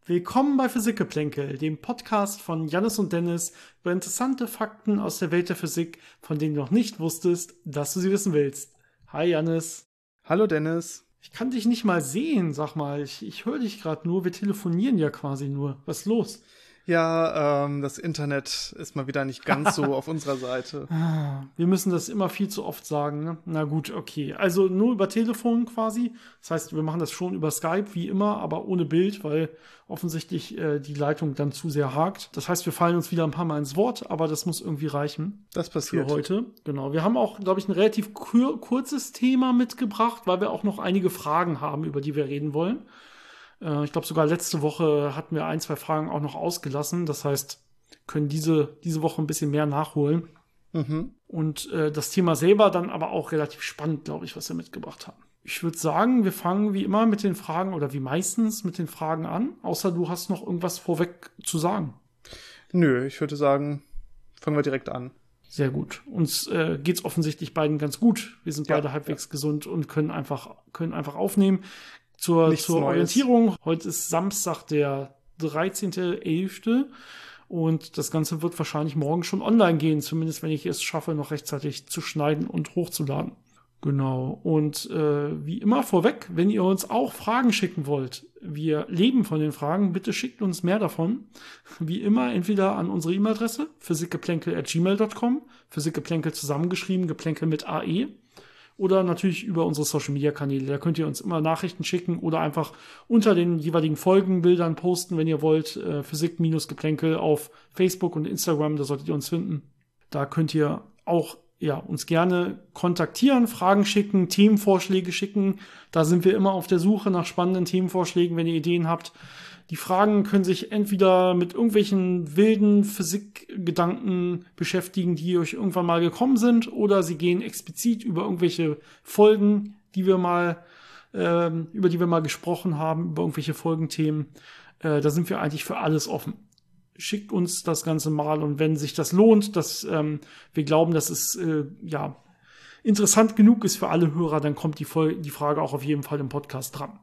Willkommen bei Physikgeplänkel, dem Podcast von Jannis und Dennis über interessante Fakten aus der Welt der Physik, von denen du noch nicht wusstest, dass du sie wissen willst. Hi Jannis. Hallo Dennis. Ich kann dich nicht mal sehen, sag mal. Ich höre dich gerade nur, wir telefonieren ja quasi nur. Was ist los? Ja, das Internet ist mal wieder nicht ganz so auf unserer Seite. Wir müssen das immer viel zu oft sagen, ne? Na gut, okay. Also nur über Telefon quasi. Das heißt, wir machen das schon über Skype, wie immer, aber ohne Bild, weil offensichtlich die Leitung dann zu sehr hakt. Das heißt, wir fallen uns wieder ein paar Mal ins Wort, aber das muss irgendwie reichen. Das passiert. Für heute. Genau. Wir haben auch, glaube ich, ein relativ kurzes Thema mitgebracht, weil wir auch noch einige Fragen haben, über die wir reden wollen. Ich glaube, sogar letzte Woche hatten wir 1, 2 Fragen auch noch ausgelassen. Das heißt, können diese Woche ein bisschen mehr nachholen. Mhm. Und das Thema selber dann aber auch relativ spannend, glaube ich, was wir mitgebracht haben. Ich würde sagen, wir fangen wie immer mit den Fragen oder wie meistens mit den Fragen an. Außer du hast noch irgendwas vorweg zu sagen. Nö, ich würde sagen, fangen wir direkt an. Sehr gut. Uns geht's offensichtlich beiden ganz gut. Wir sind beide halbwegs gesund und können einfach aufnehmen. Zur Orientierung, heute ist Samstag, der 13.11. Und das Ganze wird wahrscheinlich morgen schon online gehen, zumindest wenn ich es schaffe, noch rechtzeitig zu schneiden und hochzuladen. Genau. Und wie immer vorweg, wenn ihr uns auch Fragen schicken wollt, wir leben von den Fragen, bitte schickt uns mehr davon. Wie immer entweder an unsere E-Mail-Adresse physikgeplänkel@gmail.com, Physikgeplänkel zusammengeschrieben, Geplänkel mit AE. Oder natürlich über unsere Social-Media-Kanäle. Da könnt ihr uns immer Nachrichten schicken oder einfach unter den jeweiligen Folgenbildern posten, wenn ihr wollt. Physik-Geplänkel auf Facebook und Instagram, da solltet ihr uns finden. Da könnt ihr auch uns gerne kontaktieren, Fragen schicken, Themenvorschläge schicken. Da sind wir immer auf der Suche nach spannenden Themenvorschlägen, wenn ihr Ideen habt. Die Fragen können sich entweder mit irgendwelchen wilden Physikgedanken beschäftigen, die euch irgendwann mal gekommen sind, oder sie gehen explizit über irgendwelche Folgen, die wir mal, über die wir mal gesprochen haben, über irgendwelche Folgenthemen. Da sind wir eigentlich für alles offen. Schickt uns das Ganze mal, und wenn sich das lohnt, dass wir glauben, dass es interessant genug ist für alle Hörer, dann kommt die Frage auch auf jeden Fall im Podcast dran.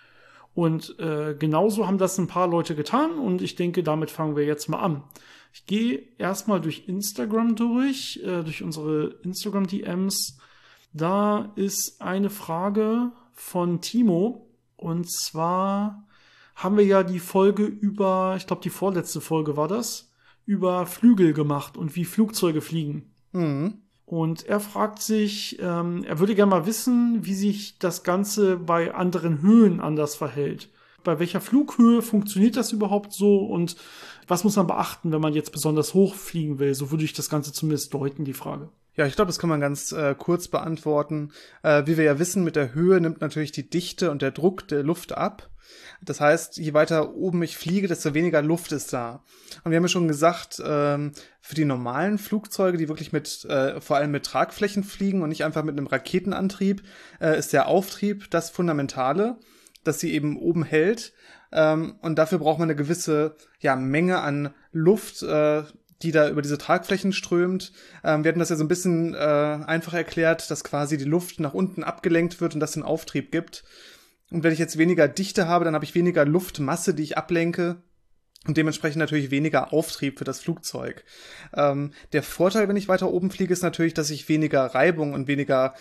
Und genauso haben das ein paar Leute getan, und ich denke, damit fangen wir jetzt mal an. Ich gehe erstmal durch Instagram durch unsere Instagram-DMs. Da ist eine Frage von Timo, und zwar haben wir ja die Folge über, ich glaube die vorletzte Folge war das, über Flügel gemacht und wie Flugzeuge fliegen. Mhm. Und er fragt sich, er würde gerne mal wissen, wie sich das Ganze bei anderen Höhen anders verhält. Bei welcher Flughöhe funktioniert das überhaupt so, und was muss man beachten, wenn man jetzt besonders hoch fliegen will? So würde ich das Ganze zumindest deuten, die Frage. Ja, ich glaube, das kann man ganz kurz beantworten. Wie wir ja wissen, mit der Höhe nimmt natürlich die Dichte und der Druck der Luft ab. Das heißt, je weiter oben ich fliege, desto weniger Luft ist da. Und wir haben ja schon gesagt, für die normalen Flugzeuge, die wirklich vor allem mit Tragflächen fliegen und nicht einfach mit einem Raketenantrieb, ist der Auftrieb das Fundamentale, dass sie eben oben hält. Und dafür braucht man eine gewisse Menge an Luft, die da über diese Tragflächen strömt. Wir hatten das ja so ein bisschen einfach erklärt, dass quasi die Luft nach unten abgelenkt wird und das den Auftrieb gibt. Und wenn ich jetzt weniger Dichte habe, dann habe ich weniger Luftmasse, die ich ablenke, und dementsprechend natürlich weniger Auftrieb für das Flugzeug. Der Vorteil, wenn ich weiter oben fliege, ist natürlich, dass ich weniger Reibung und weniger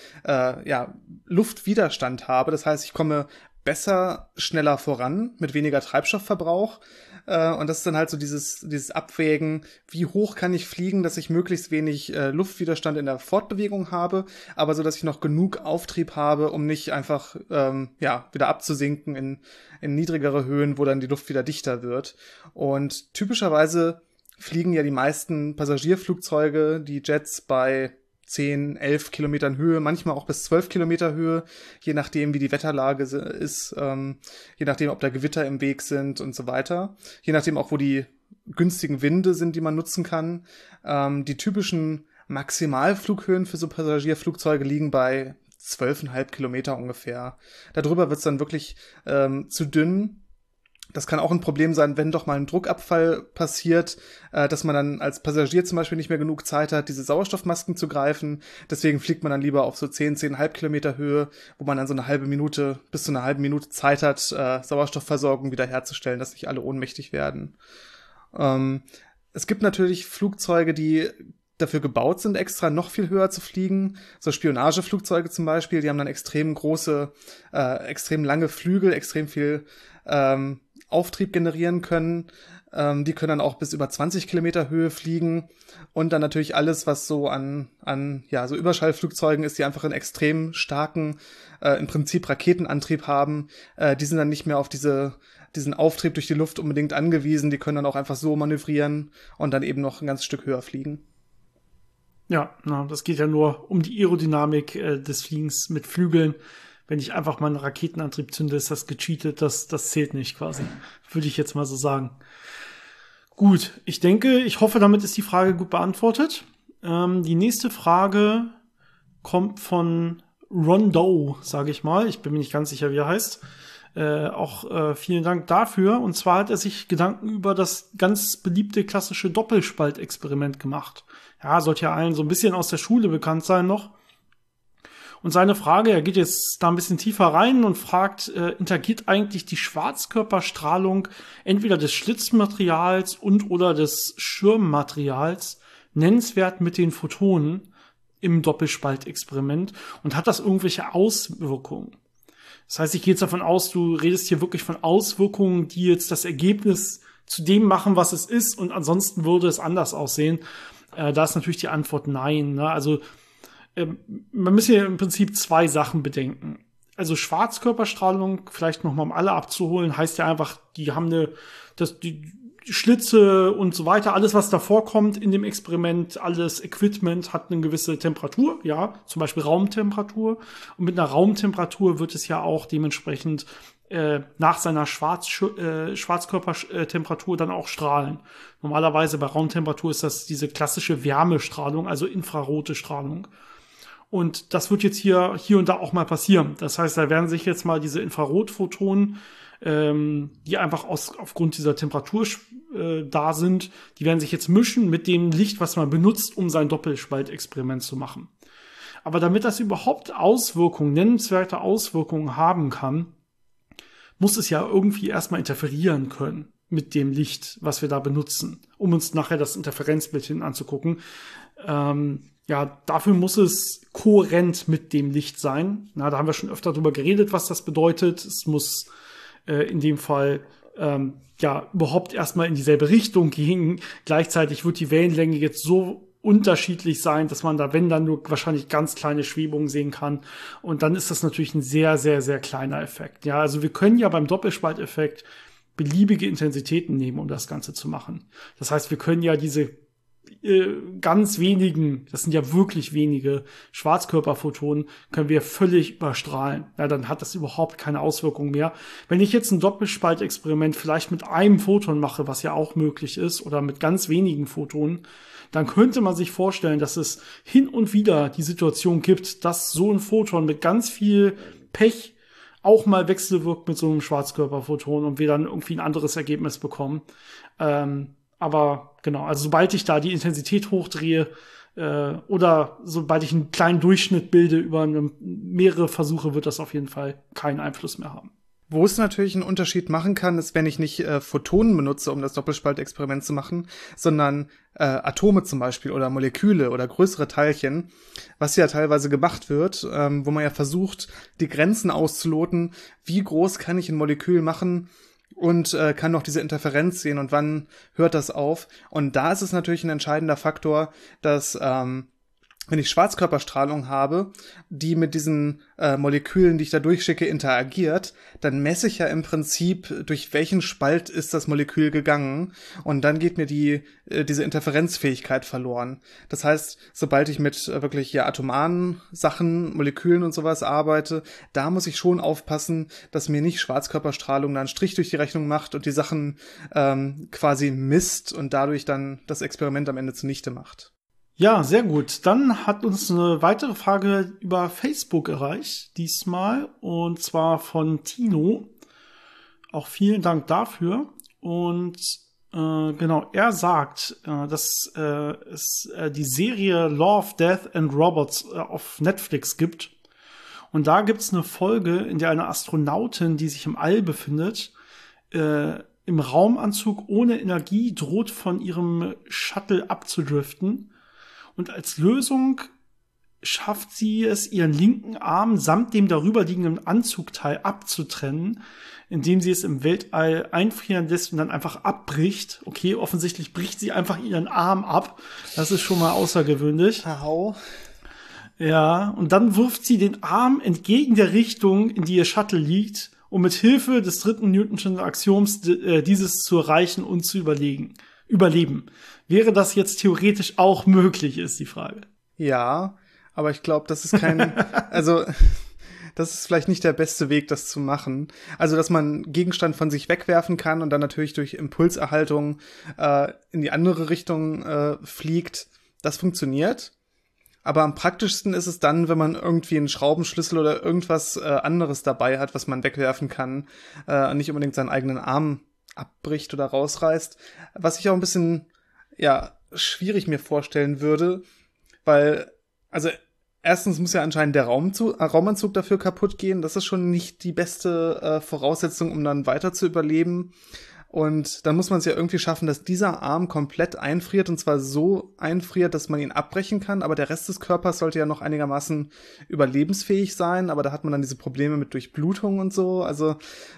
Luftwiderstand habe. Das heißt, ich komme besser, schneller voran, mit weniger Treibstoffverbrauch. Und das ist dann halt so dieses Abwägen, wie hoch kann ich fliegen, dass ich möglichst wenig Luftwiderstand in der Fortbewegung habe, aber so, dass ich noch genug Auftrieb habe, um nicht einfach wieder abzusinken in niedrigere Höhen, wo dann die Luft wieder dichter wird. Und typischerweise fliegen ja die meisten Passagierflugzeuge, die Jets, bei 10, 11 Kilometern Höhe, manchmal auch bis 12 Kilometer Höhe, je nachdem, wie die Wetterlage ist, je nachdem, ob da Gewitter im Weg sind und so weiter, je nachdem auch, wo die günstigen Winde sind, die man nutzen kann. Die typischen Maximalflughöhen für so Passagierflugzeuge liegen bei 12,5 Kilometer ungefähr. Darüber wird es dann wirklich zu dünn. Das kann auch ein Problem sein, wenn doch mal ein Druckabfall passiert, dass man dann als Passagier zum Beispiel nicht mehr genug Zeit hat, diese Sauerstoffmasken zu greifen. Deswegen fliegt man dann lieber auf so 10,5 Kilometer Höhe, wo man dann so bis zu einer halben Minute Zeit hat, Sauerstoffversorgung wiederherzustellen, dass nicht alle ohnmächtig werden. Es gibt natürlich Flugzeuge, die dafür gebaut sind, extra noch viel höher zu fliegen. So Spionageflugzeuge zum Beispiel, die haben dann extrem lange Flügel, extrem viel Auftrieb generieren können. Die können dann auch bis über 20 Kilometer Höhe fliegen. Und dann natürlich alles, was so an so Überschallflugzeugen ist, die einfach einen extrem starken, im Prinzip Raketenantrieb haben. Die sind dann nicht mehr auf diesen Auftrieb durch die Luft unbedingt angewiesen. Die können dann auch einfach so manövrieren und dann eben noch ein ganzes Stück höher fliegen. Ja, das geht ja nur um die Aerodynamik des Fliegens mit Flügeln. Wenn ich einfach mal einen Raketenantrieb zünde, ist das gecheatet, das zählt nicht quasi. Würde ich jetzt mal so sagen. Gut, ich hoffe, damit ist die Frage gut beantwortet. Die nächste Frage kommt von Rondo, sage ich mal. Ich bin mir nicht ganz sicher, wie er heißt. Vielen Dank dafür. Und zwar hat er sich Gedanken über das ganz beliebte klassische Doppelspaltexperiment gemacht. Ja, sollte ja allen so ein bisschen aus der Schule bekannt sein noch. Und seine Frage, er geht jetzt da ein bisschen tiefer rein und fragt, interagiert eigentlich die Schwarzkörperstrahlung entweder des Schlitzmaterials und oder des Schirmmaterials nennenswert mit den Photonen im Doppelspaltexperiment und hat das irgendwelche Auswirkungen? Das heißt, ich gehe jetzt davon aus, du redest hier wirklich von Auswirkungen, die jetzt das Ergebnis zu dem machen, was es ist, und ansonsten würde es anders aussehen. Da ist natürlich die Antwort nein. Ne? Also man muss hier im Prinzip zwei Sachen bedenken. Also Schwarzkörperstrahlung, vielleicht nochmal um alle abzuholen, heißt ja einfach, die haben die Schlitze und so weiter, alles was da vorkommt in dem Experiment, alles Equipment hat eine gewisse Temperatur, ja, zum Beispiel Raumtemperatur. Und mit einer Raumtemperatur wird es ja auch dementsprechend nach seiner Schwarzkörpertemperatur dann auch strahlen. Normalerweise bei Raumtemperatur ist das diese klassische Wärmestrahlung, also infrarote Strahlung. Und das wird jetzt hier und da auch mal passieren. Das heißt, da werden sich jetzt mal diese Infrarotphotonen, die einfach aufgrund dieser Temperatur da sind, die werden sich jetzt mischen mit dem Licht, was man benutzt, um sein Doppelspaltexperiment zu machen. Aber damit das überhaupt nennenswerte Auswirkungen haben kann, muss es ja irgendwie erstmal interferieren können mit dem Licht, was wir da benutzen, um uns nachher das Interferenzbild hin anzugucken. Dafür muss es kohärent mit dem Licht sein. Da haben wir schon öfter drüber geredet, was das bedeutet. Es muss in dem Fall überhaupt erstmal in dieselbe Richtung gehen. Gleichzeitig wird die Wellenlänge jetzt so unterschiedlich sein, dass man da, wenn dann nur wahrscheinlich ganz kleine Schwebungen sehen kann. Und dann ist das natürlich ein sehr, sehr, sehr kleiner Effekt. Ja, also wir können ja beim Doppelspalteffekt beliebige Intensitäten nehmen, um das Ganze zu machen. Das heißt, wir können ja diese ganz wenigen, das sind ja wirklich wenige Schwarzkörperphotonen, können wir völlig überstrahlen. Ja, dann hat das überhaupt keine Auswirkung mehr. Wenn ich jetzt ein Doppelspaltexperiment vielleicht mit einem Photon mache, was ja auch möglich ist, oder mit ganz wenigen Photonen, dann könnte man sich vorstellen, dass es hin und wieder die Situation gibt, dass so ein Photon mit ganz viel Pech auch mal wechselwirkt mit so einem Schwarzkörperphoton und wir dann irgendwie ein anderes Ergebnis bekommen. Aber genau, also sobald ich da die Intensität hochdrehe oder sobald ich einen kleinen Durchschnitt bilde über mehrere Versuche, wird das auf jeden Fall keinen Einfluss mehr haben. Wo es natürlich einen Unterschied machen kann, ist, wenn ich nicht Photonen benutze, um das Doppelspaltexperiment zu machen, sondern Atome zum Beispiel oder Moleküle oder größere Teilchen, was ja teilweise gemacht wird, wo man ja versucht, die Grenzen auszuloten, wie groß kann ich ein Molekül machen und kann noch diese Interferenz sehen und wann hört das auf. Und da ist es natürlich ein entscheidender Faktor, dass wenn ich Schwarzkörperstrahlung habe, die mit diesen Molekülen, die ich da durchschicke, interagiert, dann messe ich ja im Prinzip, durch welchen Spalt ist das Molekül gegangen, und dann geht mir diese Interferenzfähigkeit verloren. Das heißt, sobald ich mit wirklich atomaren Sachen, Molekülen und sowas arbeite, da muss ich schon aufpassen, dass mir nicht Schwarzkörperstrahlung da einen Strich durch die Rechnung macht und die Sachen quasi misst und dadurch dann das Experiment am Ende zunichte macht. Ja, sehr gut. Dann hat uns eine weitere Frage über Facebook erreicht, diesmal, und zwar von Tino. Auch vielen Dank dafür. Und genau, er sagt, dass es die Serie Love, Death and Robots auf Netflix gibt. Und da gibt's eine Folge, in der eine Astronautin, die sich im All befindet, im Raumanzug ohne Energie droht, von ihrem Shuttle abzudriften. Und als Lösung schafft sie es, ihren linken Arm samt dem darüber liegenden Anzugteil abzutrennen, indem sie es im Weltall einfrieren lässt und dann einfach abbricht. Okay, offensichtlich bricht sie einfach ihren Arm ab. Das ist schon mal außergewöhnlich. Au. Ja, und dann wirft sie den Arm entgegen der Richtung, in die ihr Shuttle liegt, um mit Hilfe des dritten Newtonschen Axioms dieses zu erreichen und zu überleben. Wäre das jetzt theoretisch auch möglich, ist die Frage. Ja, aber ich glaube, das ist kein, also das ist vielleicht nicht der beste Weg, das zu machen. Also, dass man Gegenstand von sich wegwerfen kann und dann natürlich durch Impulserhaltung in die andere Richtung fliegt, das funktioniert. Aber am praktischsten ist es dann, wenn man irgendwie einen Schraubenschlüssel oder irgendwas anderes dabei hat, was man wegwerfen kann, und nicht unbedingt seinen eigenen Arm abbricht oder rausreißt. Was ich auch ein bisschen, schwierig mir vorstellen würde, weil, also erstens muss ja anscheinend der Raumanzug dafür kaputt gehen. Das ist schon nicht die beste Voraussetzung, um dann weiter zu überleben. Und dann muss man es ja irgendwie schaffen, dass dieser Arm komplett einfriert, und zwar so einfriert, dass man ihn abbrechen kann, aber der Rest des Körpers sollte ja noch einigermaßen überlebensfähig sein, aber da hat man dann diese Probleme mit Durchblutung und so. Also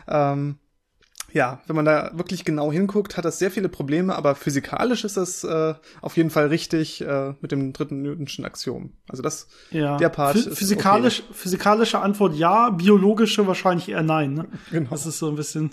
wenn man da wirklich genau hinguckt, hat das sehr viele Probleme, aber physikalisch ist das auf jeden Fall richtig mit dem dritten Newtonschen Axiom. Also der Part ist physikalisch, okay. Physikalische Antwort ja, biologische wahrscheinlich eher nein. Ne? Genau. Das ist so ein bisschen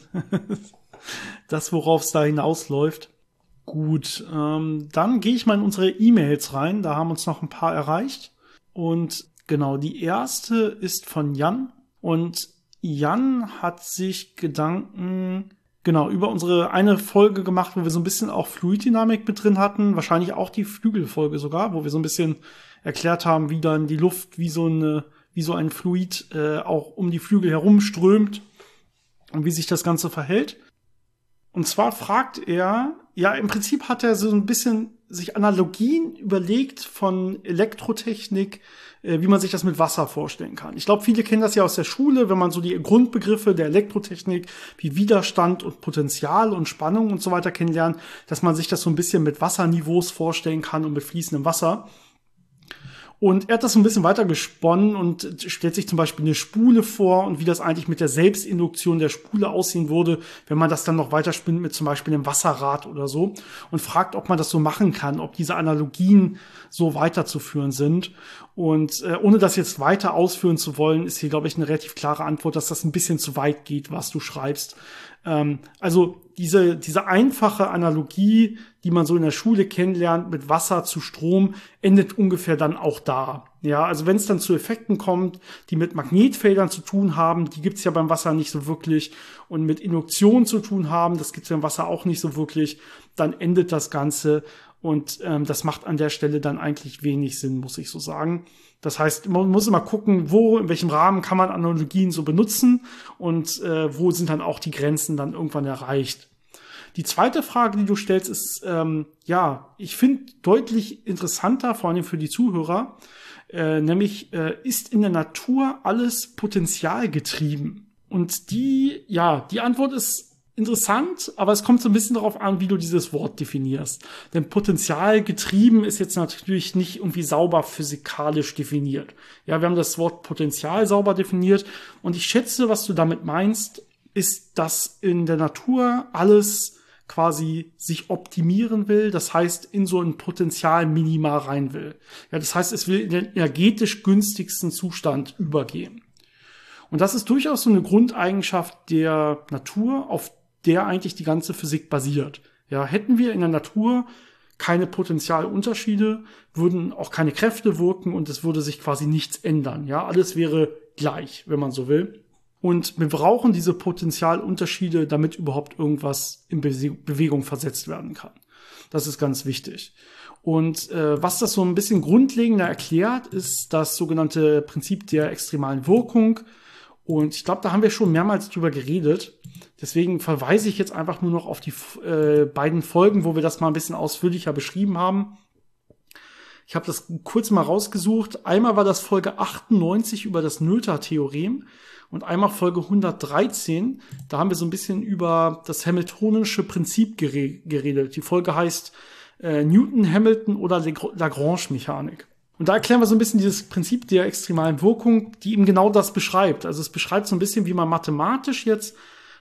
das, worauf es da hinausläuft. Gut, dann gehe ich mal in unsere E-Mails rein. Da haben uns noch ein paar erreicht. Und genau, die erste ist von Jan. Und Jan hat sich Gedanken über unsere eine Folge gemacht, wo wir so ein bisschen auch Fluiddynamik mit drin hatten. Wahrscheinlich auch die Flügelfolge sogar, wo wir so ein bisschen erklärt haben, wie dann die Luft wie so ein Fluid auch um die Flügel herumströmt und wie sich das Ganze verhält. Und zwar fragt er, im Prinzip hat er so ein bisschen sich Analogien überlegt von Elektrotechnik, wie man sich das mit Wasser vorstellen kann. Ich glaube, viele kennen das ja aus der Schule, wenn man so die Grundbegriffe der Elektrotechnik wie Widerstand und Potential und Spannung und so weiter kennenlernt, dass man sich das so ein bisschen mit Wasserniveaus vorstellen kann und mit fließendem Wasser. Und er hat das so ein bisschen weiter gesponnen und stellt sich zum Beispiel eine Spule vor und wie das eigentlich mit der Selbstinduktion der Spule aussehen würde, wenn man das dann noch weiterspinnt mit zum Beispiel einem Wasserrad oder so, und fragt, ob man das so machen kann, ob diese Analogien so weiterzuführen sind. Und ohne das jetzt weiter ausführen zu wollen, ist hier, glaube ich, eine relativ klare Antwort, dass das ein bisschen zu weit geht, was du schreibst. Also diese einfache Analogie, die man so in der Schule kennenlernt, mit Wasser zu Strom, endet ungefähr dann auch da. Ja, also wenn es dann zu Effekten kommt, die mit Magnetfeldern zu tun haben, die gibt's ja beim Wasser nicht so wirklich, und mit Induktion zu tun haben, das gibt's beim Wasser auch nicht so wirklich, dann endet das Ganze, und das macht an der Stelle dann eigentlich wenig Sinn, muss ich so sagen. Das heißt, man muss immer gucken, in welchem Rahmen kann man Analogien so benutzen und wo sind dann auch die Grenzen dann irgendwann erreicht. Die zweite Frage, die du stellst, ist, ich finde deutlich interessanter, vor allem für die Zuhörer, nämlich ist in der Natur alles potenzialgetrieben? Und die Antwort ist interessant, aber es kommt so ein bisschen darauf an, wie du dieses Wort definierst. Denn potenzialgetrieben ist jetzt natürlich nicht irgendwie sauber physikalisch definiert. Ja, wir haben das Wort Potenzial sauber definiert, und ich schätze, was du damit meinst, ist, dass in der Natur alles quasi sich optimieren will, das heißt, in so ein Potenzialminima rein will. Ja, das heißt, es will in den energetisch günstigsten Zustand übergehen. Und das ist durchaus so eine Grundeigenschaft der Natur, auf der eigentlich die ganze Physik basiert. Ja, hätten wir in der Natur keine Potentialunterschiede, würden auch keine Kräfte wirken und es würde sich quasi nichts ändern. Ja, alles wäre gleich, wenn man so will. Und wir brauchen diese Potentialunterschiede, damit überhaupt irgendwas in Bewegung versetzt werden kann. Das ist ganz wichtig. Und was das so ein bisschen grundlegender erklärt, ist das sogenannte Prinzip der extremalen Wirkung. Und ich glaube, da haben wir schon mehrmals drüber geredet. Deswegen verweise ich jetzt einfach nur noch auf die beiden Folgen, wo wir das mal ein bisschen ausführlicher beschrieben haben. Ich habe das kurz mal rausgesucht. Einmal war das Folge 98 über das Noether-Theorem und einmal Folge 113. Da haben wir so ein bisschen über das Hamiltonische Prinzip geredet. Die Folge heißt Newton, Hamilton oder Lagrange-Mechanik. Und da erklären wir so ein bisschen dieses Prinzip der extremalen Wirkung, die eben genau das beschreibt. Also es beschreibt so ein bisschen, wie man mathematisch jetzt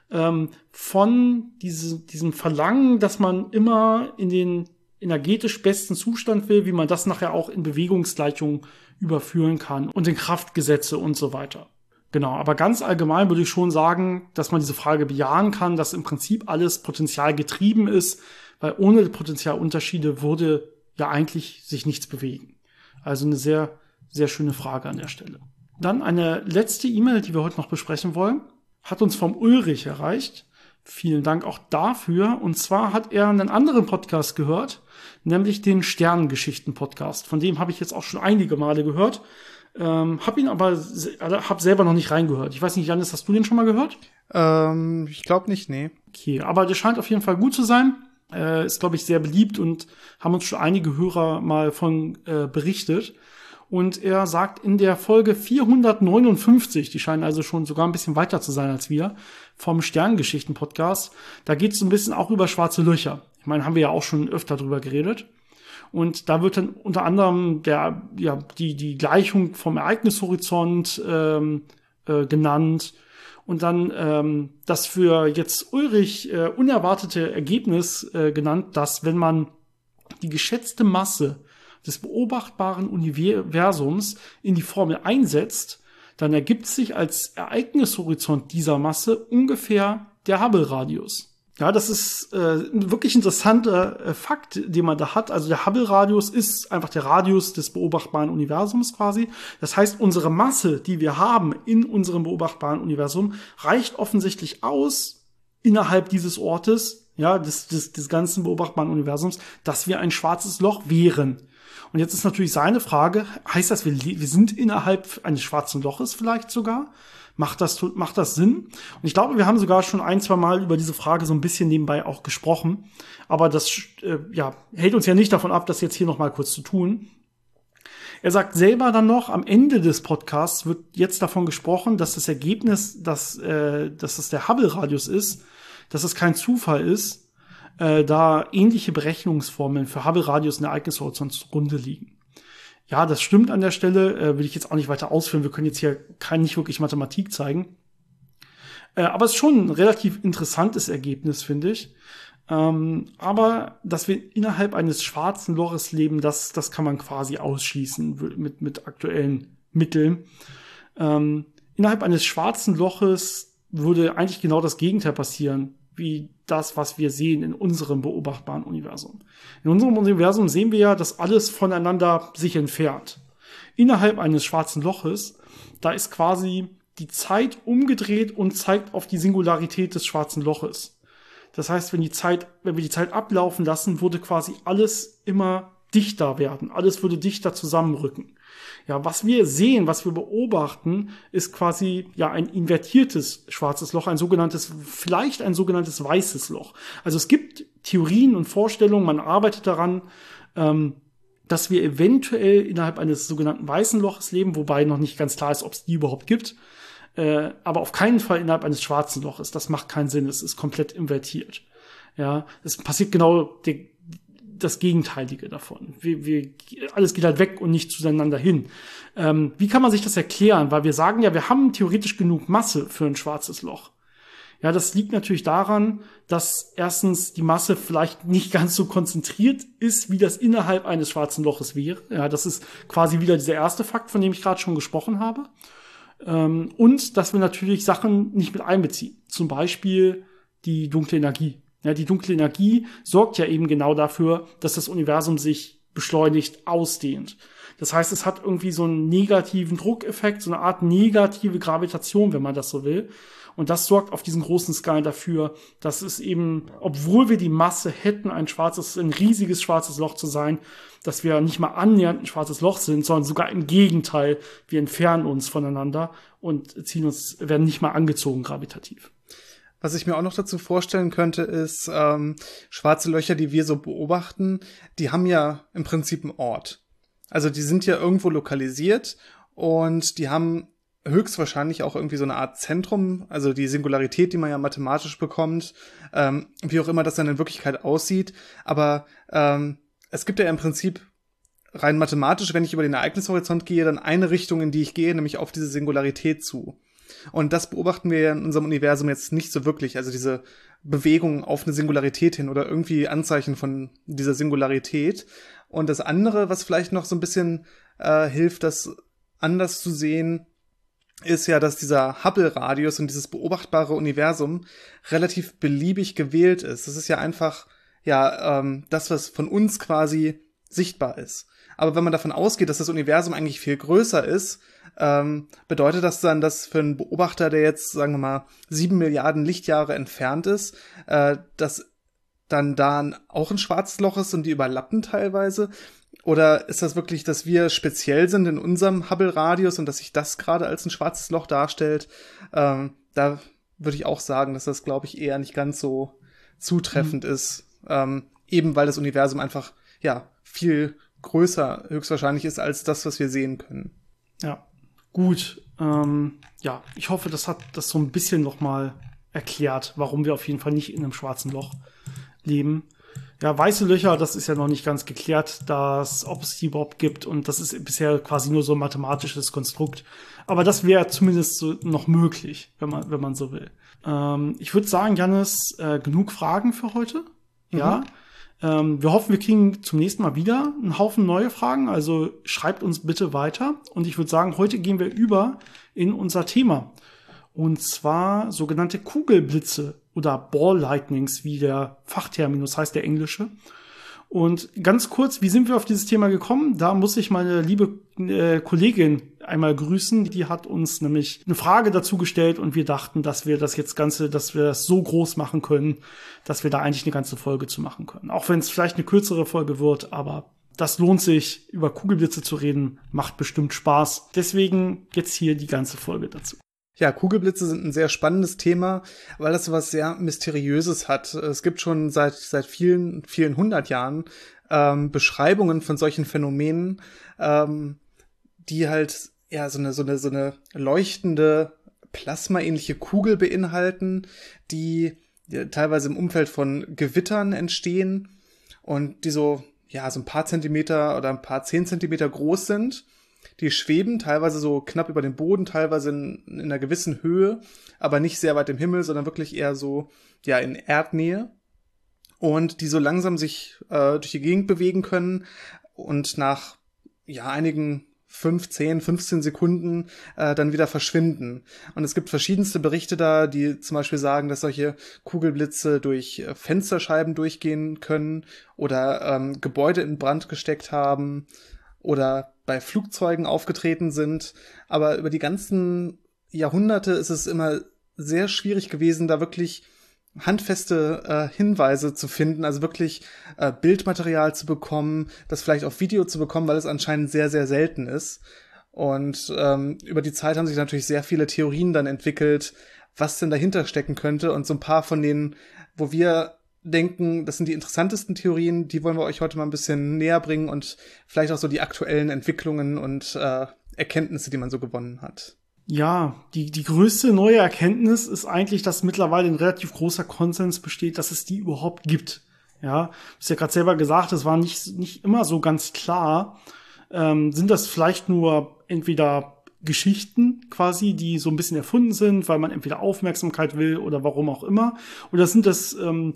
von diesem Verlangen, dass man immer in den energetisch besten Zustand will, wie man das nachher auch in Bewegungsgleichungen überführen kann und in Kraftgesetze und so weiter. Genau, aber ganz allgemein würde ich schon sagen, dass man diese Frage bejahen kann, dass im Prinzip alles potenzialgetrieben ist, weil ohne Potentialunterschiede würde ja eigentlich sich nichts bewegen. Also eine sehr, sehr schöne Frage an der Stelle. Dann eine letzte E-Mail, die wir heute noch besprechen wollen, hat uns vom Ulrich erreicht. Vielen Dank auch dafür. Und zwar hat er einen anderen Podcast gehört, nämlich den Sternengeschichten-Podcast. Von dem habe ich jetzt auch schon einige Male gehört. Hab ihn aber selber noch nicht reingehört. Ich weiß nicht, Janis, hast du den schon mal gehört? Ich glaube nicht, nee. Okay, aber der scheint auf jeden Fall gut zu sein. Ist, glaube ich, sehr beliebt und haben uns schon einige Hörer mal von berichtet. Und er sagt in der Folge 459, die scheinen also schon sogar ein bisschen weiter zu sein als wir, vom Sternengeschichten-Podcast, da geht es so ein bisschen auch über schwarze Löcher. Ich meine, haben wir ja auch schon öfter drüber geredet. Und da wird dann unter anderem die Gleichung vom Ereignishorizont genannt. Und dann das für jetzt Ulrich unerwartete Ergebnis genannt, dass wenn man die geschätzte Masse des beobachtbaren Universums in die Formel einsetzt, dann ergibt sich als Ereignishorizont dieser Masse ungefähr der Hubble-Radius. Ja, das ist ein wirklich interessanter Fakt, den man da hat. Also der Hubble-Radius ist einfach der Radius des beobachtbaren Universums quasi. Das heißt, unsere Masse, die wir haben in unserem beobachtbaren Universum, reicht offensichtlich aus innerhalb dieses Ortes, ja, des ganzen beobachtbaren Universums, dass wir ein schwarzes Loch wären. Und jetzt ist natürlich seine Frage, heißt das, wir sind innerhalb eines schwarzen Loches vielleicht sogar? Macht das Sinn? Und ich glaube, wir haben sogar schon 1-2 Mal über diese Frage so ein bisschen nebenbei auch gesprochen. Aber das hält uns ja nicht davon ab, das jetzt hier noch mal kurz zu tun. Er sagt selber dann noch, am Ende des Podcasts wird jetzt davon gesprochen, dass das Ergebnis, dass es der Hubble-Radius ist, dass es kein Zufall ist, da ähnliche Berechnungsformeln für Hubble-Radius und Ereignishorizont zugrunde liegen. Ja, das stimmt an der Stelle, will ich jetzt auch nicht weiter ausführen. Wir können jetzt hier nicht wirklich Mathematik zeigen. Aber es ist schon ein relativ interessantes Ergebnis, finde ich. Aber dass wir innerhalb eines schwarzen Loches leben, das kann man quasi ausschließen mit aktuellen Mitteln. Innerhalb eines schwarzen Loches würde eigentlich genau das Gegenteil passieren, wie das, was wir sehen in unserem beobachtbaren Universum. In unserem Universum sehen wir ja, dass alles voneinander sich entfernt. Innerhalb eines schwarzen Loches, da ist quasi die Zeit umgedreht und zeigt auf die Singularität des schwarzen Loches. Das heißt, wenn wir die Zeit ablaufen lassen, würde quasi alles immer dichter werden. Alles würde dichter zusammenrücken. Ja, was wir sehen, was wir beobachten, ist quasi ein invertiertes schwarzes Loch, vielleicht ein sogenanntes weißes Loch. Also es gibt Theorien und Vorstellungen, man arbeitet daran, dass wir eventuell innerhalb eines sogenannten weißen Loches leben, wobei noch nicht ganz klar ist, ob es die überhaupt gibt. Aber auf keinen Fall innerhalb eines schwarzen Loches. Das macht keinen Sinn. Es ist komplett invertiert. Ja, es passiert genau das Gegenteilige davon. Alles geht halt weg und nicht zueinander hin. Wie kann man sich das erklären? Weil wir sagen ja, wir haben theoretisch genug Masse für ein schwarzes Loch. Ja, das liegt natürlich daran, dass erstens die Masse vielleicht nicht ganz so konzentriert ist, wie das innerhalb eines schwarzen Loches wäre. Ja, das ist quasi wieder dieser erste Fakt, von dem ich gerade schon gesprochen habe. Und dass wir natürlich Sachen nicht mit einbeziehen. Zum Beispiel die dunkle Energie. Ja, die dunkle Energie sorgt ja eben genau dafür, dass das Universum sich beschleunigt ausdehnt. Das heißt, es hat irgendwie so einen negativen Druckeffekt, so eine Art negative Gravitation, wenn man das so will. Und das sorgt auf diesen großen Skalen dafür, dass es eben, obwohl wir die Masse hätten, ein riesiges schwarzes Loch zu sein, dass wir nicht mal annähernd ein schwarzes Loch sind, sondern sogar im Gegenteil, wir entfernen uns voneinander und werden nicht mal angezogen gravitativ. Was ich mir auch noch dazu vorstellen könnte, ist, schwarze Löcher, die wir so beobachten, die haben ja im Prinzip einen Ort. Also die sind ja irgendwo lokalisiert und die haben höchstwahrscheinlich auch irgendwie so eine Art Zentrum, also die Singularität, die man ja mathematisch bekommt, wie auch immer das dann in Wirklichkeit aussieht. Aber es gibt ja im Prinzip rein mathematisch, wenn ich über den Ereignishorizont gehe, dann eine Richtung, in die ich gehe, nämlich auf diese Singularität zu. Und das beobachten wir ja in unserem Universum jetzt nicht so wirklich. Also diese Bewegung auf eine Singularität hin oder irgendwie Anzeichen von dieser Singularität. Und das andere, was vielleicht noch so ein bisschen hilft, das anders zu sehen, ist ja, dass dieser Hubble-Radius und dieses beobachtbare Universum relativ beliebig gewählt ist. Das ist ja einfach das, was von uns quasi sichtbar ist. Aber wenn man davon ausgeht, dass das Universum eigentlich viel größer ist, bedeutet das dann, dass für einen Beobachter, der jetzt, sagen wir mal, 7 Milliarden Lichtjahre entfernt ist, dass dann da auch ein schwarzes Loch ist und die überlappen teilweise? Oder ist das wirklich, dass wir speziell sind in unserem Hubble-Radius und dass sich das gerade als ein schwarzes Loch darstellt? Da würde ich auch sagen, dass das, glaube ich, eher nicht ganz so zutreffend ist. Eben weil das Universum einfach, viel größer höchstwahrscheinlich ist als das, was wir sehen können. Ja, gut. Ich hoffe, das hat das so ein bisschen noch mal erklärt, warum wir auf jeden Fall nicht in einem schwarzen Loch leben. Ja, weiße Löcher, das ist ja noch nicht ganz geklärt, ob es die überhaupt gibt. Und das ist bisher quasi nur so ein mathematisches Konstrukt. Aber das wäre zumindest so noch möglich, wenn man so will. Ich würde sagen, Jannis, genug Fragen für heute. Mhm. Ja. Wir hoffen, wir kriegen zum nächsten Mal wieder einen Haufen neue Fragen. Also schreibt uns bitte weiter. Und ich würde sagen, heute gehen wir über in unser Thema. Und zwar sogenannte Kugelblitze oder Ball Lightnings, wie der Fachterminus heißt, der englische. Und ganz kurz, wie sind wir auf dieses Thema gekommen? Da muss ich meine liebe Kollegin einmal grüßen. Die hat uns nämlich eine Frage dazu gestellt und wir dachten, dass wir das so groß machen können, dass wir da eigentlich eine ganze Folge zu machen können. Auch wenn es vielleicht eine kürzere Folge wird, aber das lohnt sich, über Kugelblitze zu reden, macht bestimmt Spaß. Deswegen jetzt hier die ganze Folge dazu. Ja, Kugelblitze sind ein sehr spannendes Thema, weil das so was sehr Mysteriöses hat. Es gibt schon seit vielen, vielen 100 Jahren Beschreibungen von solchen Phänomenen, die halt so eine leuchtende, plasmaähnliche Kugel beinhalten, die teilweise im Umfeld von Gewittern entstehen und die so ein paar Zentimeter oder ein paar 10 Zentimeter groß sind. Die schweben teilweise so knapp über dem Boden, teilweise in einer gewissen Höhe, aber nicht sehr weit im Himmel, sondern wirklich eher so in Erdnähe. Und die so langsam sich durch die Gegend bewegen können und nach einigen 5, 10, 15 Sekunden dann wieder verschwinden. Und es gibt verschiedenste Berichte da, die zum Beispiel sagen, dass solche Kugelblitze durch Fensterscheiben durchgehen können oder Gebäude in Brand gesteckt haben oder bei Flugzeugen aufgetreten sind. Aber über die ganzen Jahrhunderte ist es immer sehr schwierig gewesen, da wirklich handfeste Hinweise zu finden, also wirklich Bildmaterial zu bekommen, das vielleicht auf Video zu bekommen, weil es anscheinend sehr, sehr selten ist. Und über die Zeit haben sich natürlich sehr viele Theorien dann entwickelt, was denn dahinter stecken könnte. Und so ein paar von denen, wo wir denken, das sind die interessantesten Theorien, die wollen wir euch heute mal ein bisschen näher bringen und vielleicht auch so die aktuellen Entwicklungen und Erkenntnisse, die man so gewonnen hat. Ja, die größte neue Erkenntnis ist eigentlich, dass mittlerweile ein relativ großer Konsens besteht, dass es die überhaupt gibt. Ja, du hast ja gerade selber gesagt, es war nicht immer so ganz klar. Sind das vielleicht nur entweder Geschichten quasi, die so ein bisschen erfunden sind, weil man entweder Aufmerksamkeit will oder warum auch immer? Oder sind das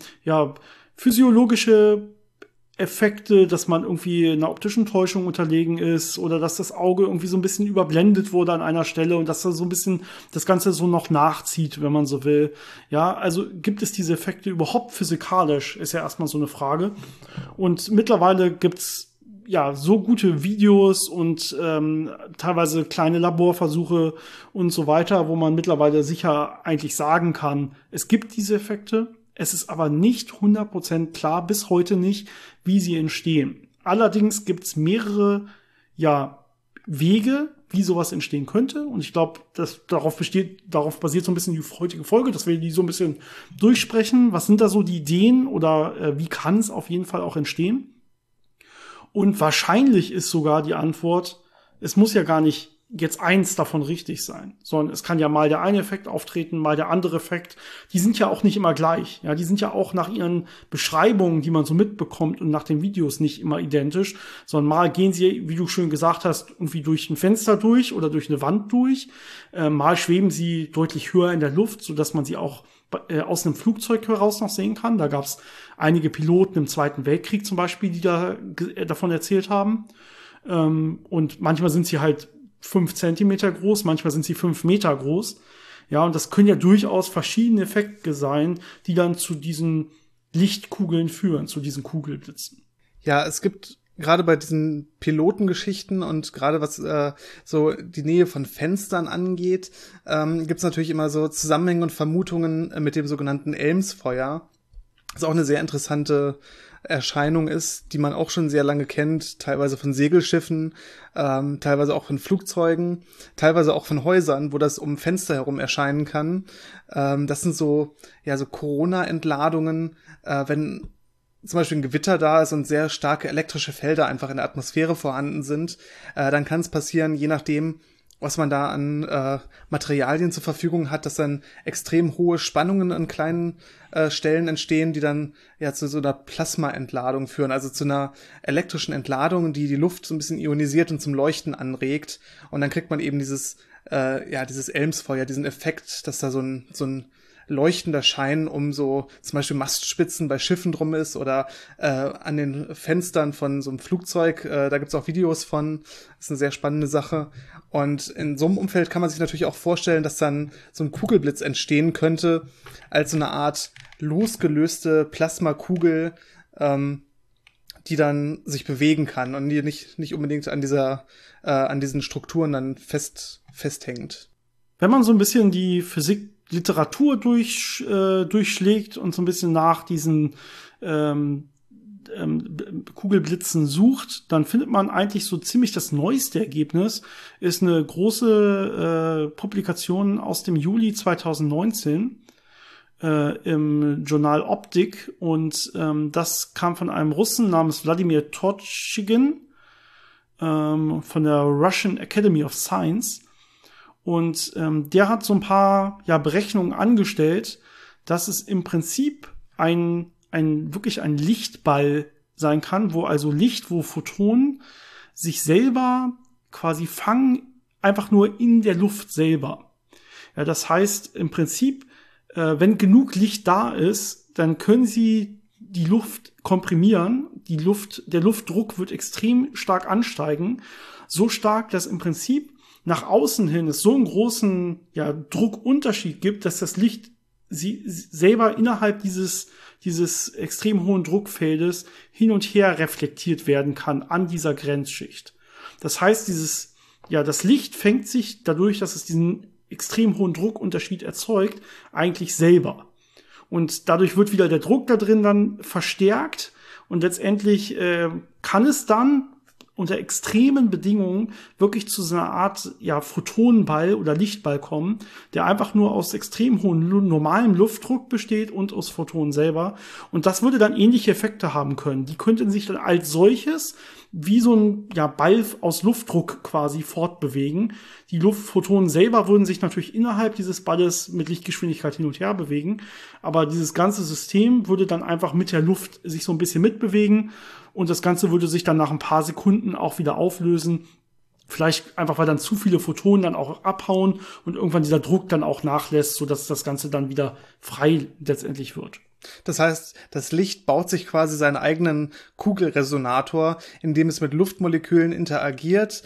physiologische Effekte, dass man irgendwie einer optischen Täuschung unterlegen ist oder dass das Auge irgendwie so ein bisschen überblendet wurde an einer Stelle und dass da so ein bisschen das Ganze so noch nachzieht, wenn man so will. Ja, also gibt es diese Effekte überhaupt physikalisch, ist ja erstmal so eine Frage. Und mittlerweile gibt's so gute Videos und teilweise kleine Laborversuche und so weiter, wo man mittlerweile sicher eigentlich sagen kann, es gibt diese Effekte. Es ist aber nicht 100% klar, bis heute nicht, wie sie entstehen. Allerdings gibt es mehrere Wege, wie sowas entstehen könnte. Und ich glaube, darauf basiert so ein bisschen die heutige Folge, dass wir die so ein bisschen durchsprechen. Was sind da so die Ideen oder wie kann es auf jeden Fall auch entstehen? Und wahrscheinlich ist sogar die Antwort, es muss ja gar nicht jetzt eins davon richtig sein, sondern es kann ja mal der eine Effekt auftreten, mal der andere Effekt. Die sind ja auch nicht immer gleich. Ja, die sind ja auch nach ihren Beschreibungen, die man so mitbekommt und nach den Videos nicht immer identisch, sondern mal gehen sie, wie du schön gesagt hast, irgendwie durch ein Fenster durch oder durch eine Wand durch. Mal schweben sie deutlich höher in der Luft, sodass man sie auch aus einem Flugzeug heraus noch sehen kann. Da gab es einige Piloten im Zweiten Weltkrieg zum Beispiel, die davon erzählt haben. Und manchmal sind sie halt 5 Zentimeter groß, manchmal sind sie 5 Meter groß. Ja, und das können ja durchaus verschiedene Effekte sein, die dann zu diesen Lichtkugeln führen, zu diesen Kugelblitzen. Ja, es gibt gerade bei diesen Pilotengeschichten und gerade was so die Nähe von Fenstern angeht, gibt's natürlich immer so Zusammenhänge und Vermutungen mit dem sogenannten Elmsfeuer. Das auch eine sehr interessante Erscheinung ist, die man auch schon sehr lange kennt, teilweise von Segelschiffen, teilweise auch von Flugzeugen, teilweise auch von Häusern, wo das um Fenster herum erscheinen kann. Das sind so Corona-Entladungen, wenn zum Beispiel ein Gewitter da ist und sehr starke elektrische Felder einfach in der Atmosphäre vorhanden sind, dann kann es passieren, je nachdem, was man da an Materialien zur Verfügung hat, dass dann extrem hohe Spannungen an kleinen Stellen entstehen, die dann ja zu so einer Plasmaentladung führen, also zu einer elektrischen Entladung, die die Luft so ein bisschen ionisiert und zum Leuchten anregt. Und dann kriegt man eben dieses Elmsfeuer, diesen Effekt, dass da so ein leuchtender Schein um so zum Beispiel Mastspitzen bei Schiffen drum ist oder an den Fenstern von so einem Flugzeug. Da gibt's auch Videos von. Das ist eine sehr spannende Sache. Und in so einem Umfeld kann man sich natürlich auch vorstellen, dass dann so ein Kugelblitz entstehen könnte als so eine Art losgelöste Plasmakugel, die dann sich bewegen kann und die nicht unbedingt an diesen Strukturen dann festhängt. Wenn man so ein bisschen die Physikliteratur durchschlägt und so ein bisschen nach diesen Kugelblitzen sucht, dann findet man eigentlich so ziemlich das neueste Ergebnis, ist eine große Publikation aus dem Juli 2019 im Journal Optik und das kam von einem Russen namens Wladimir Torchygin von der Russian Academy of Science. Und der hat so ein paar Berechnungen angestellt, dass es im Prinzip wirklich ein Lichtball sein kann, wo Photonen sich selber quasi fangen, einfach nur in der Luft selber. Ja, das heißt im Prinzip, wenn genug Licht da ist, dann können sie die Luft komprimieren. Der Luftdruck wird extrem stark ansteigen. So stark, dass im Prinzip nach außen hin es so einen großen Druckunterschied gibt, dass das Licht sie selber innerhalb dieses extrem hohen Druckfeldes hin und her reflektiert werden kann an dieser Grenzschicht. Das heißt, das Licht fängt sich dadurch, dass es diesen extrem hohen Druckunterschied erzeugt, eigentlich selber. Und dadurch wird wieder der Druck da drin dann verstärkt und letztendlich kann es dann unter extremen Bedingungen wirklich zu so einer Art Photonenball oder Lichtball kommen, der einfach nur aus extrem hohem normalem Luftdruck besteht und aus Photonen selber. Und das würde dann ähnliche Effekte haben können. Die könnten sich dann als solches wie so ein Ball aus Luftdruck quasi fortbewegen. Die Luftphotonen selber würden sich natürlich innerhalb dieses Balles mit Lichtgeschwindigkeit hin und her bewegen, aber dieses ganze System würde dann einfach mit der Luft sich so ein bisschen mitbewegen und das Ganze würde sich dann nach ein paar Sekunden auch wieder auflösen. Vielleicht einfach, weil dann zu viele Photonen dann auch abhauen und irgendwann dieser Druck dann auch nachlässt, sodass das Ganze dann wieder frei letztendlich wird. Das heißt, das Licht baut sich quasi seinen eigenen Kugelresonator, indem es mit Luftmolekülen interagiert,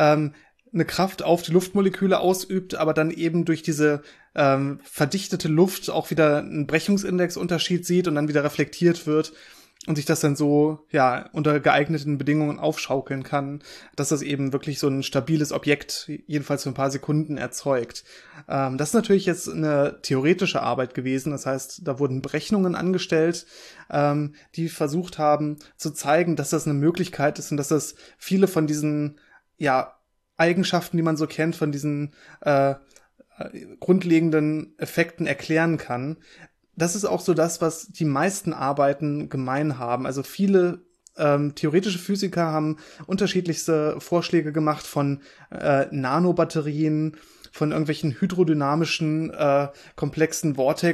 eine Kraft auf die Luftmoleküle ausübt, aber dann eben durch diese verdichtete Luft auch wieder einen Brechungsindexunterschied sieht und dann wieder reflektiert wird und sich das dann so unter geeigneten Bedingungen aufschaukeln kann, dass das eben wirklich so ein stabiles Objekt jedenfalls für ein paar Sekunden erzeugt. Das ist natürlich jetzt eine theoretische Arbeit gewesen, das heißt, da wurden Berechnungen angestellt, die versucht haben zu zeigen, dass das eine Möglichkeit ist und dass das viele von diesen Eigenschaften, die man so kennt, von diesen grundlegenden Effekten erklären kann. Das ist auch so das, was die meisten Arbeiten gemein haben. Also viele theoretische Physiker haben unterschiedlichste Vorschläge gemacht von Nanobatterien, von irgendwelchen hydrodynamischen komplexen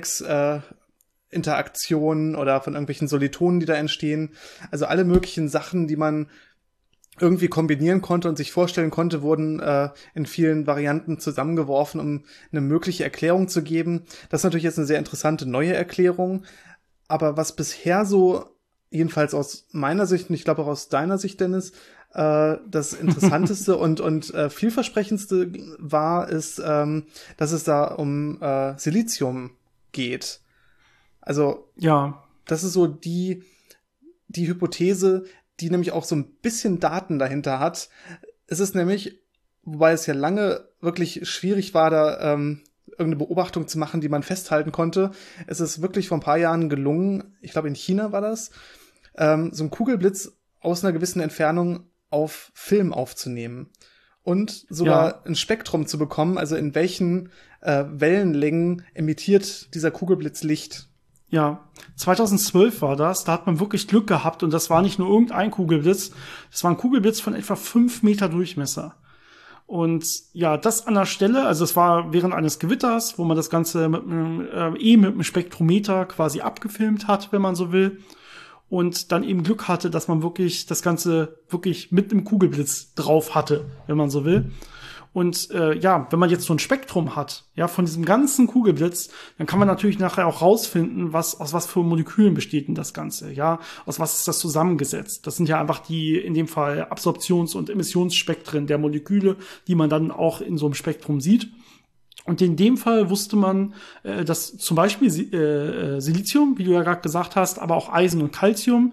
Vortex-Interaktionen oder von irgendwelchen Solitonen, die da entstehen. Also alle möglichen Sachen, die man irgendwie kombinieren konnte und sich vorstellen konnte, wurden in vielen Varianten zusammengeworfen, um eine mögliche Erklärung zu geben. Das ist natürlich jetzt eine sehr interessante neue Erklärung. Aber was bisher so, jedenfalls aus meiner Sicht und ich glaube auch aus deiner Sicht, Dennis, das Interessanteste und vielversprechendste war, ist, dass es da um Silizium geht. Also, ja, das ist so die Hypothese, die nämlich auch so ein bisschen Daten dahinter hat. Es ist nämlich, wobei es ja lange wirklich schwierig war, da irgendeine Beobachtung zu machen, die man festhalten konnte. Es ist wirklich vor ein paar Jahren gelungen, ich glaube in China war das, so einen Kugelblitz aus einer gewissen Entfernung auf Film aufzunehmen. Und sogar ein Spektrum zu bekommen, also in welchen Wellenlängen emittiert dieser Kugelblitz Licht. Ja, 2012 war das. Da hat man wirklich Glück gehabt. Und das war nicht nur irgendein Kugelblitz. Das war ein Kugelblitz von etwa 5 Meter Durchmesser. Und ja, das an der Stelle, also es war während eines Gewitters, wo man das Ganze mit einem Spektrometer quasi abgefilmt hat, wenn man so will. Und dann eben Glück hatte, dass man wirklich das Ganze wirklich mit einem Kugelblitz drauf hatte, wenn man so will. Und wenn man jetzt so ein Spektrum hat, ja, von diesem ganzen Kugelblitz, dann kann man natürlich nachher auch rausfinden, aus was für Molekülen besteht denn das Ganze, ja, aus was ist das zusammengesetzt. Das sind ja einfach die, in dem Fall, Absorptions- und Emissionsspektren der Moleküle, die man dann auch in so einem Spektrum sieht. Und in dem Fall wusste man, dass zum Beispiel Silizium, wie du ja gerade gesagt hast, aber auch Eisen und Calcium,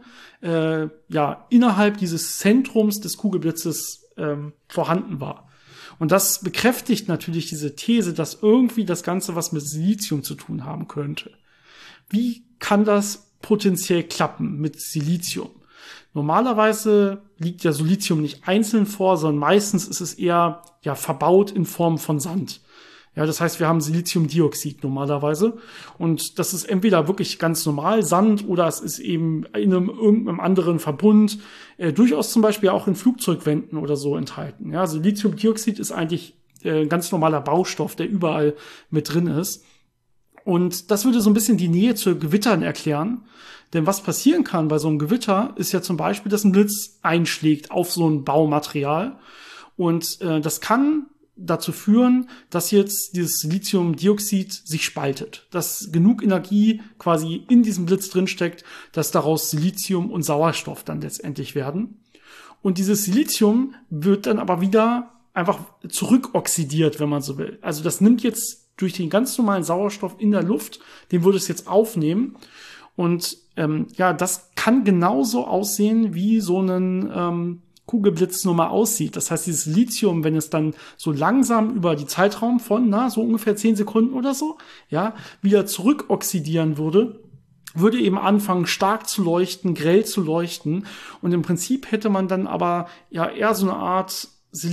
innerhalb dieses Zentrums des Kugelblitzes vorhanden war. Und das bekräftigt natürlich diese These, dass irgendwie das Ganze was mit Silizium zu tun haben könnte. Wie kann das potenziell klappen mit Silizium? Normalerweise liegt ja Silizium nicht einzeln vor, sondern meistens ist es eher verbaut in Form von Sand. Ja, das heißt, wir haben Siliziumdioxid normalerweise. Und das ist entweder wirklich ganz normal Sand oder es ist eben in irgendeinem anderen Verbund, durchaus zum Beispiel auch in Flugzeugwänden oder so enthalten. Ja, Siliziumdioxid ist eigentlich ein ganz normaler Baustoff, der überall mit drin ist. Und das würde so ein bisschen die Nähe zu Gewittern erklären. Denn was passieren kann bei so einem Gewitter, ist ja zum Beispiel, dass ein Blitz einschlägt auf so ein Baumaterial. Und das kann dazu führen, dass jetzt dieses Siliziumdioxid sich spaltet, dass genug Energie quasi in diesem Blitz drinsteckt, dass daraus Silizium und Sauerstoff dann letztendlich werden. Und dieses Silizium wird dann aber wieder einfach zurückoxidiert, wenn man so will. Also das nimmt jetzt durch den ganz normalen Sauerstoff in der Luft, den würde es jetzt aufnehmen. Und das kann genauso aussehen, wie so ein Kugelblitz nun mal aussieht. Das heißt, dieses Lithium, wenn es dann so langsam über die Zeitraum von, so ungefähr 10 Sekunden oder so, wieder zurückoxidieren würde eben anfangen, stark zu leuchten, grell zu leuchten. Und im Prinzip hätte man dann aber eher so eine Art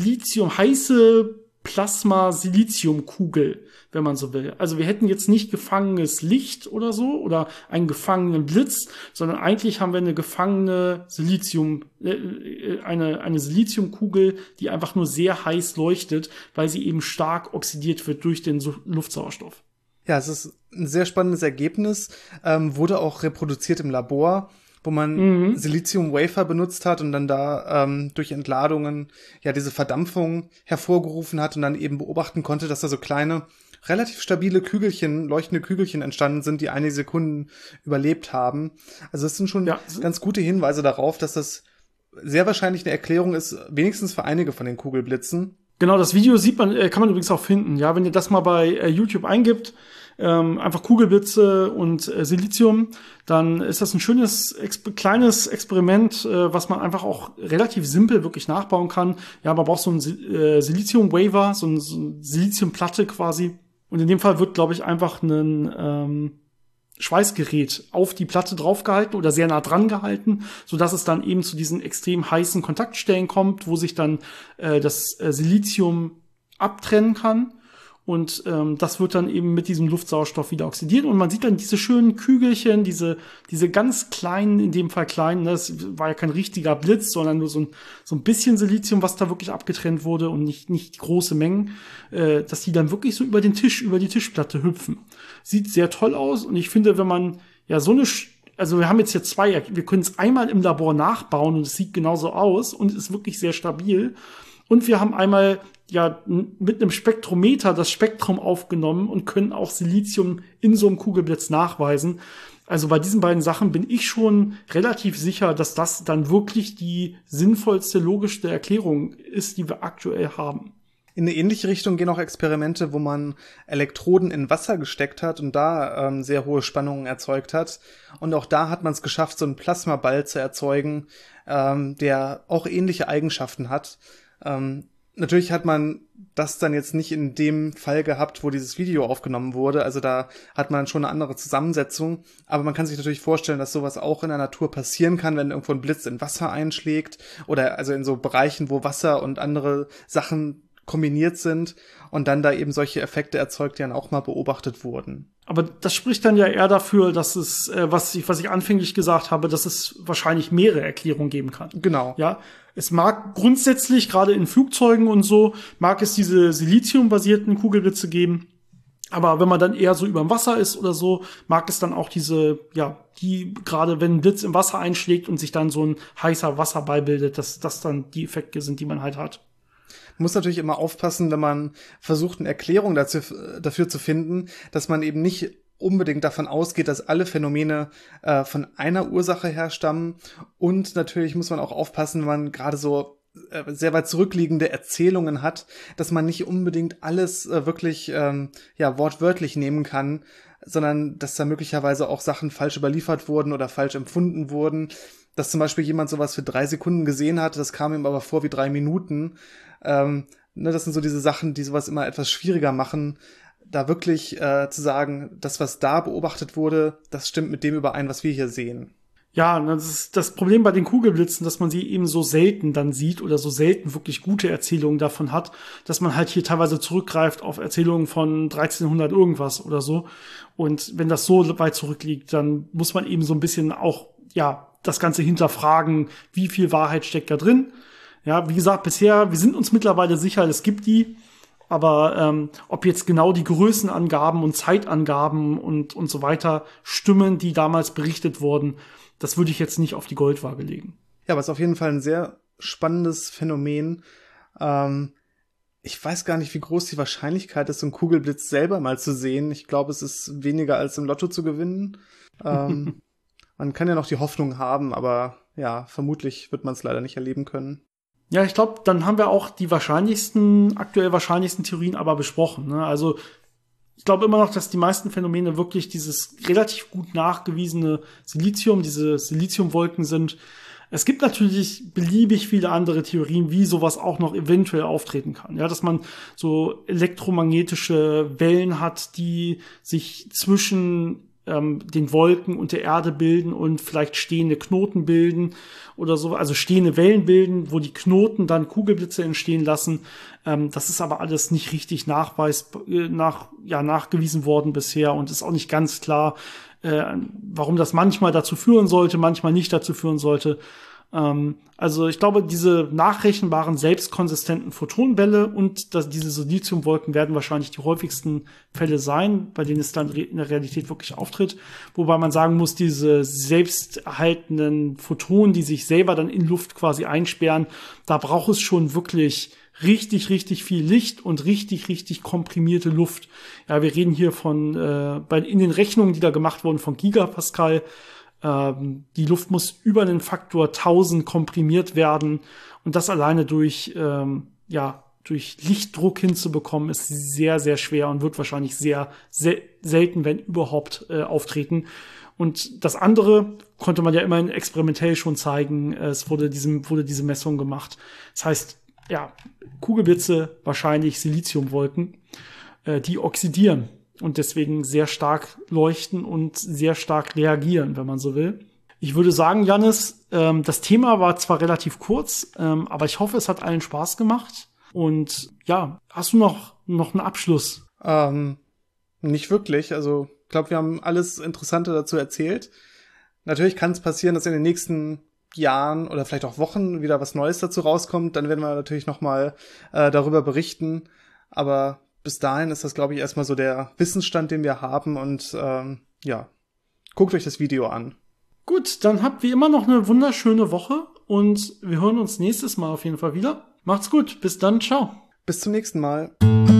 heiße Plasma-Siliziumkugel, wenn man so will. Also wir hätten jetzt nicht gefangenes Licht oder so oder einen gefangenen Blitz, sondern eigentlich haben wir eine gefangene eine Siliziumkugel, die einfach nur sehr heiß leuchtet, weil sie eben stark oxidiert wird durch den Luftsauerstoff. Ja, es ist ein sehr spannendes Ergebnis, wurde auch reproduziert im Labor, wo man Silizium-Wafer benutzt hat und dann da durch Entladungen diese Verdampfung hervorgerufen hat und dann eben beobachten konnte, dass da so kleine, relativ stabile Kügelchen, leuchtende Kügelchen entstanden sind, die einige Sekunden überlebt haben. Also das sind schon ganz gute Hinweise darauf, dass das sehr wahrscheinlich eine Erklärung ist, wenigstens für einige von den Kugelblitzen. Genau, das Video kann man übrigens auch finden. Ja, wenn ihr das mal bei YouTube eingibt, einfach Kugelblitze und Silizium, dann ist das ein schönes kleines Experiment, was man einfach auch relativ simpel wirklich nachbauen kann. Ja, man braucht so ein Silizium-Wafer, so eine Siliziumplatte quasi. Und in dem Fall wird, glaube ich, einfach ein Schweißgerät auf die Platte draufgehalten oder sehr nah dran gehalten, sodass es dann eben zu diesen extrem heißen Kontaktstellen kommt, wo sich dann das Silizium abtrennen kann. Und das wird dann eben mit diesem Luftsauerstoff wieder oxidiert. Und man sieht dann diese schönen Kügelchen, diese ganz kleinen, in dem Fall kleinen, das war ja kein richtiger Blitz, sondern nur so ein bisschen Silizium, was da wirklich abgetrennt wurde und nicht große Mengen, dass die dann wirklich so über den Tisch, über die Tischplatte hüpfen. Sieht sehr toll aus. Und ich finde, wenn man ja also wir haben jetzt hier zwei, wir können es einmal im Labor nachbauen und es sieht genauso aus und ist wirklich sehr stabil. Und wir haben einmal ja mit einem Spektrometer das Spektrum aufgenommen und können auch Silizium in so einem Kugelblitz nachweisen. Also bei diesen beiden Sachen bin ich schon relativ sicher, dass das dann wirklich die sinnvollste, logischste Erklärung ist, die wir aktuell haben. In eine ähnliche Richtung gehen auch Experimente, wo man Elektroden in Wasser gesteckt hat und da sehr hohe Spannungen erzeugt hat. Und auch da hat man es geschafft, so einen Plasmaball zu erzeugen, der auch ähnliche Eigenschaften hat. Natürlich hat man das dann jetzt nicht in dem Fall gehabt, wo dieses Video aufgenommen wurde. Also da hat man schon eine andere Zusammensetzung. Aber man kann sich natürlich vorstellen, dass sowas auch in der Natur passieren kann, wenn irgendwo ein Blitz in Wasser einschlägt oder also in so Bereichen, wo Wasser und andere Sachen kombiniert sind und dann da eben solche Effekte erzeugt, die dann auch mal beobachtet wurden. Aber das spricht dann ja eher dafür, dass es, was ich anfänglich gesagt habe, dass es wahrscheinlich mehrere Erklärungen geben kann. Genau. Ja, es mag grundsätzlich, gerade in Flugzeugen und so, mag es diese Silizium-basierten Kugelblitze geben. Aber wenn man dann eher so über dem Wasser ist oder so, mag es dann auch diese, ja, die gerade wenn ein Blitz im Wasser einschlägt und sich dann so ein heißer Wasserball bildet, dass das dann die Effekte sind, die man halt hat. Man muss natürlich immer aufpassen, wenn man versucht, eine Erklärung dafür zu finden, dass man eben nicht unbedingt davon ausgeht, dass alle Phänomene von einer Ursache herstammen. Und natürlich muss man auch aufpassen, wenn man gerade so sehr weit zurückliegende Erzählungen hat, dass man nicht unbedingt alles wirklich wortwörtlich nehmen kann, sondern dass da möglicherweise auch Sachen falsch überliefert wurden oder falsch empfunden wurden. Dass zum Beispiel jemand sowas für 3 Sekunden gesehen hat, das kam ihm aber vor wie 3 Minuten. Das sind so diese Sachen, die sowas immer etwas schwieriger machen, da wirklich zu sagen, das, was da beobachtet wurde, das stimmt mit dem überein, was wir hier sehen. Ja, das ist das Problem bei den Kugelblitzen, dass man sie eben so selten dann sieht oder so selten wirklich gute Erzählungen davon hat, dass man halt hier teilweise zurückgreift auf Erzählungen von 1300 irgendwas oder so. Und wenn das so weit zurückliegt, dann muss man eben so ein bisschen auch, ja, das Ganze hinterfragen, wie viel Wahrheit steckt da drin. Ja, wie gesagt, bisher, wir sind uns mittlerweile sicher, es gibt die. Aber ob jetzt genau die Größenangaben und Zeitangaben und so weiter stimmen, die damals berichtet wurden, das würde ich jetzt nicht auf die Goldwaage legen. Ja, aber es ist auf jeden Fall ein sehr spannendes Phänomen. Ich weiß gar nicht, wie groß die Wahrscheinlichkeit ist, so einen Kugelblitz selber mal zu sehen. Ich glaube, es ist weniger als im Lotto zu gewinnen. Man kann ja noch die Hoffnung haben, aber ja, vermutlich wird man es leider nicht erleben können. Ja, ich glaube, dann haben wir auch die aktuell wahrscheinlichsten Theorien aber besprochen. Ne? Also ich glaube immer noch, dass die meisten Phänomene wirklich dieses relativ gut nachgewiesene Silizium, diese Siliziumwolken sind. Es gibt natürlich beliebig viele andere Theorien, wie sowas auch noch eventuell auftreten kann. Ja, dass man so elektromagnetische Wellen hat, die sich zwischen den Wolken und der Erde bilden und vielleicht stehende Knoten bilden oder so, also stehende Wellen bilden, wo die Knoten dann Kugelblitze entstehen lassen. Das ist aber alles nicht richtig nachgewiesen worden bisher und ist auch nicht ganz klar, warum das manchmal dazu führen sollte, manchmal nicht dazu führen sollte. Also ich glaube, diese nachrechenbaren, selbstkonsistenten Photonenbälle und diese Siliziumwolken werden wahrscheinlich die häufigsten Fälle sein, bei denen es dann in der Realität wirklich auftritt. Wobei man sagen muss, diese selbsterhaltenden Photonen, die sich selber dann in Luft quasi einsperren, da braucht es schon wirklich richtig, richtig viel Licht und richtig, richtig komprimierte Luft. Ja, wir reden hier von, in den Rechnungen, die da gemacht wurden, von Gigapascal. Die Luft muss über den Faktor 1000 komprimiert werden und das alleine durch Lichtdruck hinzubekommen ist sehr, sehr schwer und wird wahrscheinlich sehr selten, wenn überhaupt, auftreten. Und das andere konnte man ja immerhin experimentell schon zeigen. Es wurde diese Messung gemacht. Das heißt, ja, Kugelblitze, wahrscheinlich Siliziumwolken, die oxidieren. und deswegen sehr stark leuchten und sehr stark reagieren, wenn man so will. Ich würde sagen, Jannis, das Thema war zwar relativ kurz, aber ich hoffe, es hat allen Spaß gemacht. Und ja, hast du noch einen Abschluss? Nicht wirklich. Also ich glaube, wir haben alles Interessante dazu erzählt. Natürlich kann es passieren, dass in den nächsten Jahren oder vielleicht auch Wochen wieder was Neues dazu rauskommt. Dann werden wir natürlich nochmal darüber berichten. Aber bis dahin ist das, glaube ich, erstmal so der Wissensstand, den wir haben. Und guckt euch das Video an. Gut, dann habt wie immer noch eine wunderschöne Woche und wir hören uns nächstes Mal auf jeden Fall wieder. Macht's gut, bis dann, ciao. Bis zum nächsten Mal.